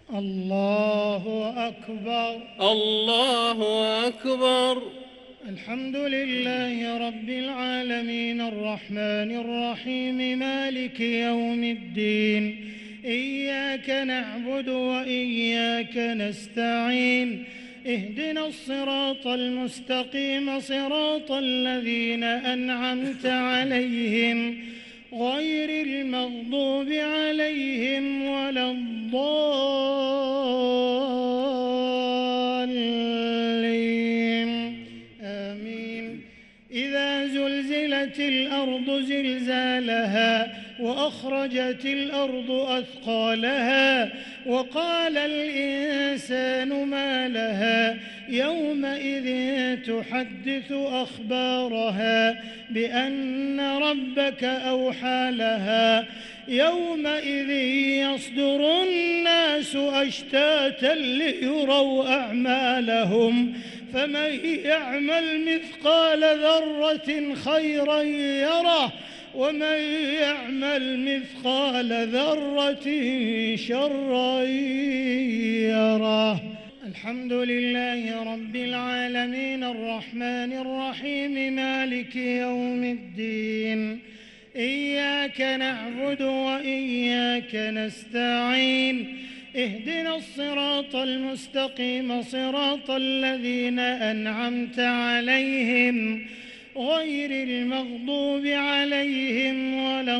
الله أكبر. الله أكبر. الحمد لله رب العالمين الرحمن الرحيم مالك يوم الدين. إياك نعبد وإياك نستعين. اهدنا الصراط المستقيم صراط الذين أنعمت عليهم غير المغضوب عليهم ولا الضالين. آمين. إذا زلزلت الأرض زلزالها وأخرجت الأرض أثقالها وقال الإنسان ما لها يومئذ تحدث أخبارها بأن ربك أوحى لها يومئذ يصدر الناس أشتاتا ليروا أعمالهم فمن يعمل مثقال ذرة خيرا يره ومن يعمل مثقال ذرة شرا يره. الحمد لله رب العالمين الرحمن الرحيم مالك يوم الدين. إياك نعبد وإياك نستعين. اهدنا الصراط المستقيم صراط الذين أنعمت عليهم غير المغضوب عليهم ولا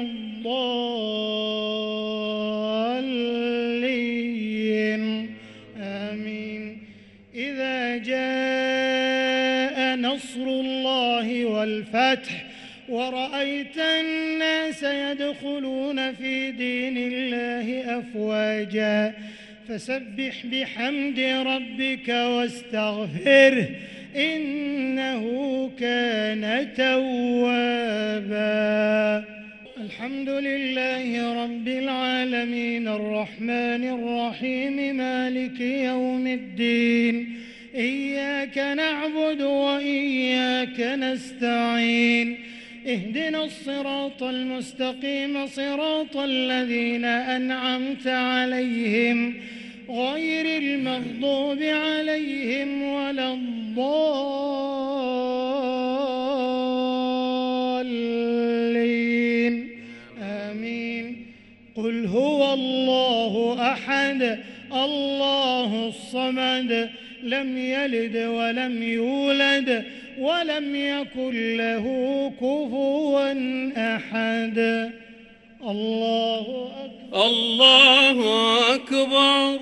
الضالين. آمين. إذا جاء نصر الله والفتح ورأيت الناس يدخلون في دين الله أفواجا فسبح بحمد ربك واستغفره إنه كان توابا. الحمد لله رب العالمين الرحمن الرحيم مالك يوم الدين. إياك نعبد وإياك نستعين. اهدنا الصراط المستقيم صراط الذين أنعمت عليهم غير المغضوب عليهم ولا الضالين. آمين. قل هو الله أحد الله الصمد لم يلد ولم يولد ولم يكن له كفوا أحد. الله أكبر. الله أكبر.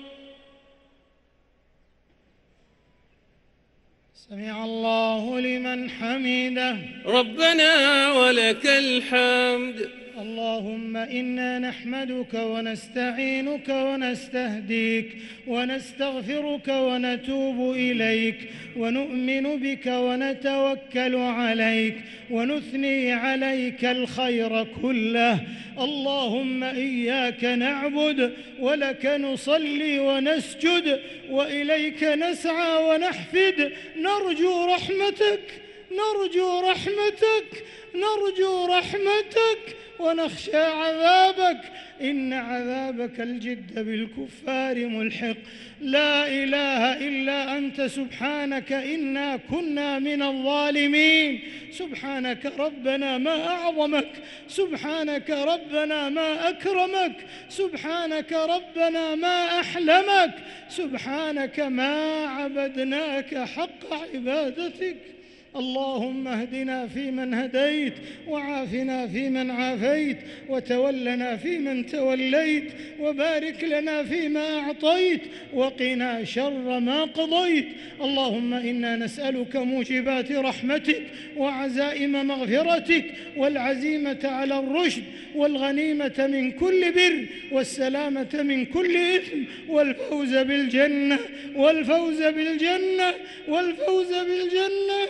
سمع الله لمن حمده. ربنا ولك الحمد. اللهم إنا نحمدك ونستعينك ونستهديك ونستغفرك ونتوب إليك ونؤمن بك ونتوكل عليك ونثني عليك الخير كله. اللهم إياك نعبد ولك نصلي ونسجد وإليك نسعى ونحفد. نرجو رحمتك نرجو رحمتك نرجو رحمتك ونخشى عذابك إن عذابك الجد بالكفار ملحق. لا إله إلا أنت سبحانك إنا كنا من الظالمين. سبحانك ربنا ما أعظمك. سبحانك ربنا ما أكرمك. سبحانك ربنا ما أحلمك. سبحانك ما عبدناك حق عبادتك. اللهم اهدنا فيمن هديت وعافنا فيمن عافيت وتولنا فيمن توليت وبارك لنا فيما أعطيت وقنا شر ما قضيت. اللهم إنا نسألك موجبات رحمتك وعزائم مغفرتك والعزيمة على الرشد والغنيمة من كل بر والسلامة من كل إثم والفوز بالجنة والفوز بالجنة والفوز بالجنة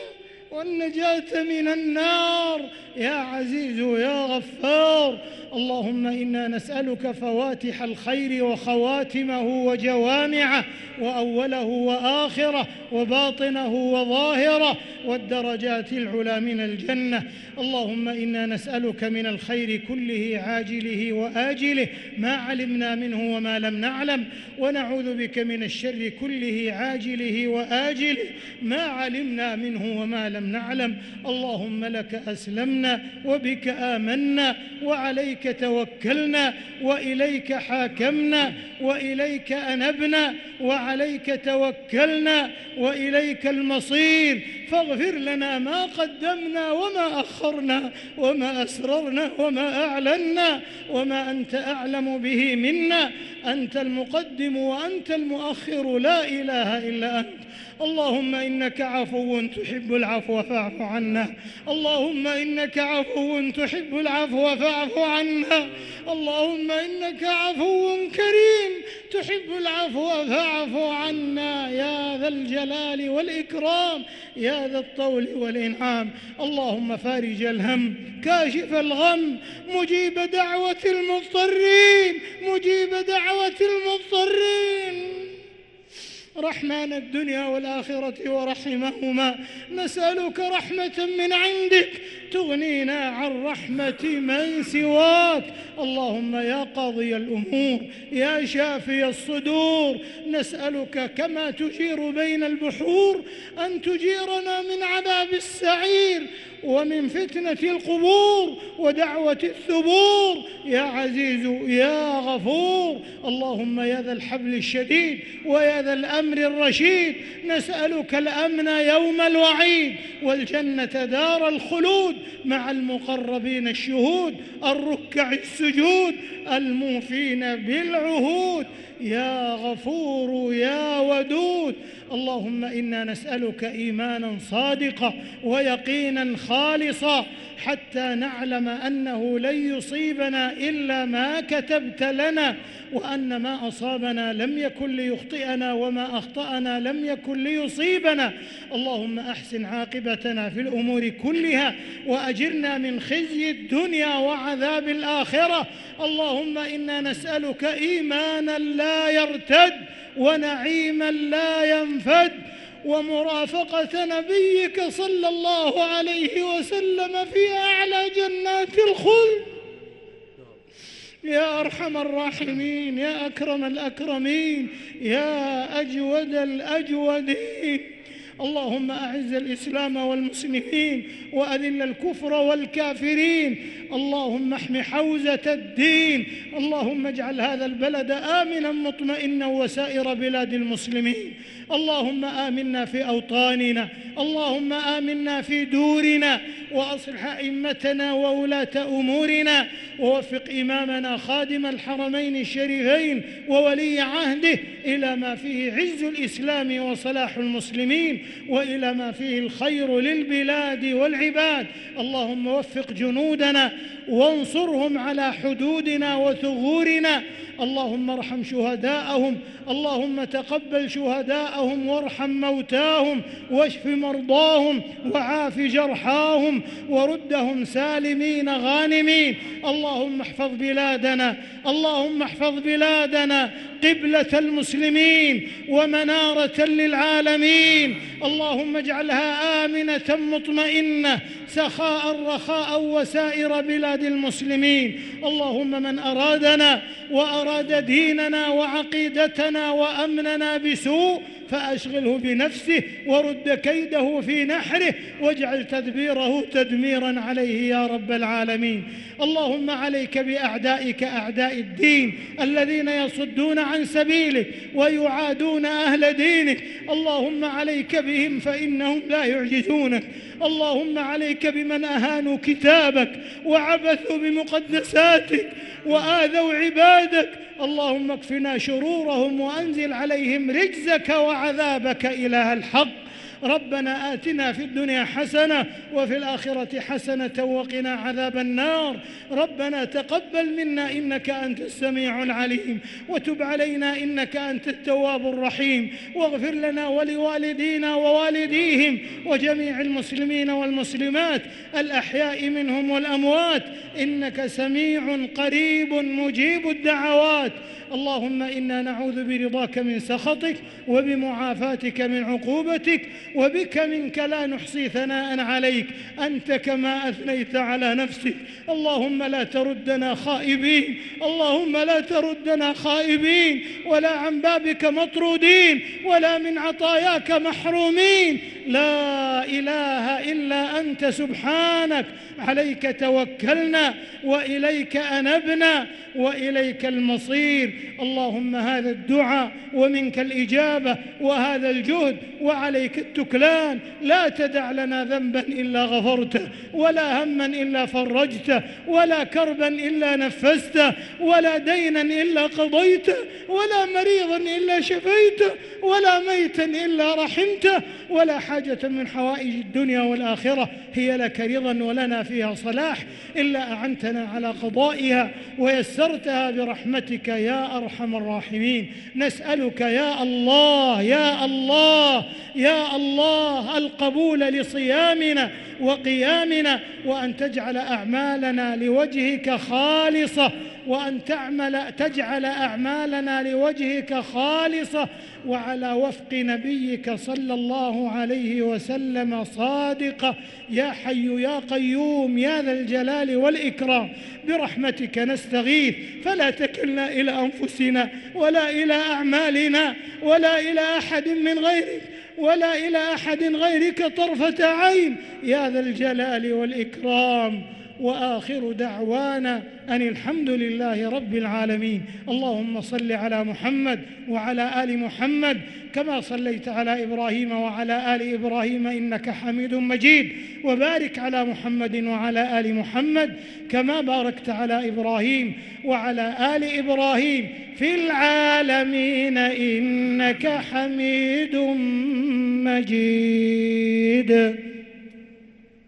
والنجاة من النار يا عزيز يا غفار. اللهم إنا نسألك فواتح الخير وخواتمه وجوامعه وأوله وآخره وباطنه وظاهره والدرجات العلى من الجنة. اللهم إنا نسألك من الخير كله عاجله وآجله ما علمنا منه وما لم نعلم، ونعوذ بك من الشر كله عاجله وآجله ما علمنا منه وما لم نعلم. اللهم لك أسلمنا وبك آمنا وعليك توكلنا وإليك حاكمنا وإليك أنبنا وعليك توكلنا وإليك المصير. فاغفر لنا ما قدمنا وما أخرنا وما أسررنا وما أعلنا وما أنت أعلم به منا. أنت المقدم وأنت المؤخر، لا إله إلا أنت. اللهم إنك عفو تحب العفو فاعف عنا. اللهم إنك عفو تحب العفو فاعف عنا. اللهم إنك عفو كريم تحب العفو فاعف عنا يا ذا الجلال والإكرام يا ذا الطول والإنعام. اللهم فارج الهم كاشف الغم مجيب دعوة المضطرين مجيب دعوة المضطرين رحمن الدنيا والآخرة ورحمهما. نسألك رحمة من عندك تغنينا عن رحمة من سواك. اللهم يا قاضي الأمور يا شافي الصدور، نسألك كما تجير بين البحور أن تجيرنا من عذاب السعير ومن فتنة القبور ودعوة الثبور يا عزيز يا غفور. اللهم يا ذا الحبل الشديد ويا ذا الأمر الرشيد، نسألك الأمن يوم الوعيد والجنة دار الخلود مع المقربين الشهود الركع السجود الموفين بالعهود يا غفور يا ودود. اللهم إنا نسألك إيمانا صادقا ويقينا خالصا حتى نعلم أنه لن يصيبنا إلا ما كتبت لنا، وأن ما أصابنا لم يكن ليخطئنا وما أخطأنا لم يكن ليصيبنا. اللهم أحسن عاقبتنا في الأمور كلها وأجرنا من خزي الدنيا وعذاب الآخرة. اللهم إنا نسألك إيمانا لا يرتد ونعيما لا ينفد ومرافقة نبيك صلى الله عليه وسلم في أعلى جنات الخلد يا أرحم الراحمين يا أكرم الأكرمين يا أجود الأجودين. اللهم أعز الإسلام والمسلمين وأذل الكفر والكافرين. اللهم احم حوزة الدين. اللهم اجعل هذا البلد آمنا مطمئنا وسائر بلاد المسلمين. اللهم آمنا في أوطاننا. اللهم آمنا في دورنا وأصلح أئمتنا وولاة أمورنا ووفق إمامنا خادم الحرمين الشريفين وولي عهده إلى ما فيه عز الإسلام وصلاح المسلمين وإلى ما فيه الخير للبلاد والعباد. اللهم وفق جنودنا وانصرهم على حدودنا وثغورنا. اللهم ارحم شهداءهم. اللهم تقبل شهداءهم وارحم موتاهم واشف مرضاهم وعاف جرحاهم وردهم سالمين غانمين. اللهم احفظ بلادنا. اللهم احفظ بلادنا قبلة المسلمين ومنارة للعالمين. اللهم اجعلها آمنة مطمئنة سخاء رخاء وسائر بلاد المسلمين. اللهم من أرادنا وأراد ديننا وعقيدتنا وأمننا بسوء فأشغله بنفسه ورد كيده في نحره واجعل تدبيره تدميرا عليه يا رب العالمين. اللهم عليك بأعدائك أعداء الدين الذين يصدون عن سبيلك ويعادون أهل دينك. اللهم عليك بهم فإنهم لا يعجزونك. اللهم عليك بمن أهانوا كتابك وعبثوا بمقدساتك وآذوا عبادك. اللهم اكفنا شرورهم وأنزل عليهم رجزك وعذابك إله الحق. ربنا آتنا في الدنيا حسنة وفي الآخرة حسنة وقنا عذاب النار. ربنا تقبل منا إنك أنت السميع العليم، وتب علينا إنك أنت التواب الرحيم، واغفر لنا ولوالدينا ووالديهم وجميع المسلمين والمسلمات الأحياء منهم والأموات، إنك سميع قريب مجيب الدعوات. اللهم إنا نعوذ برضاك من سخطك وبمعافاتك من عقوبتك، وبك منك لا نحصي ثناء عليك أنت كما أثنيت على نفسك. اللهم لا تردنا خائبين، اللهم لا تردنا خائبين، ولا عن بابك مطرودين، ولا من عطاياك محرومين. لا إله إلا أنت سبحانك، عليك توكلنا وإليك أنبنا وإليك المصير. اللهم هذا الدعاء ومنك الإجابة، وهذا الجهد وعليك التكلان. لا تدع لنا ذنبا إلا غفرته، ولا هما إلا فرجته، ولا كربا إلا نفسته، ولا دينا إلا قضيته، ولا مريضا إلا شفيته، ولا ميتا إلا رحمته، ولا حاجة من حوائج الدنيا والآخرة هي لك رضا ولنا فيها صلاح إلا أعنتنا على قضائها ويسرتها برحمتك يا أرحم الراحمين. نسألك يا الله يا الله يا الله القبول لصيامنا وقيامنا، وأن تجعل أعمالنا لوجهك خالصة، وأن تجعل أعمالنا لوجهك خالصة وعلى وفق نبيك صلى الله عليه وسلم صادقة. يا حي يا قيوم يا ذا الجلال والإكرام، برحمتك نستغيث، فلا تكلنا إلى أنفسنا ولا إلى أعمالنا ولا إلى أحد من غيرك ولا إلى أحد غيرك طرفة عين يا ذا الجلال والإكرام. وآخر دعوانا أن الحمد لله رب العالمين. اللهم صل على محمد وعلى آل محمد كما صليت على إبراهيم وعلى آل إبراهيم إنك حميد مجيد، وبارك على محمد وعلى آل محمد كما باركت على إبراهيم وعلى آل إبراهيم في العالمين إنك حميد مجيد.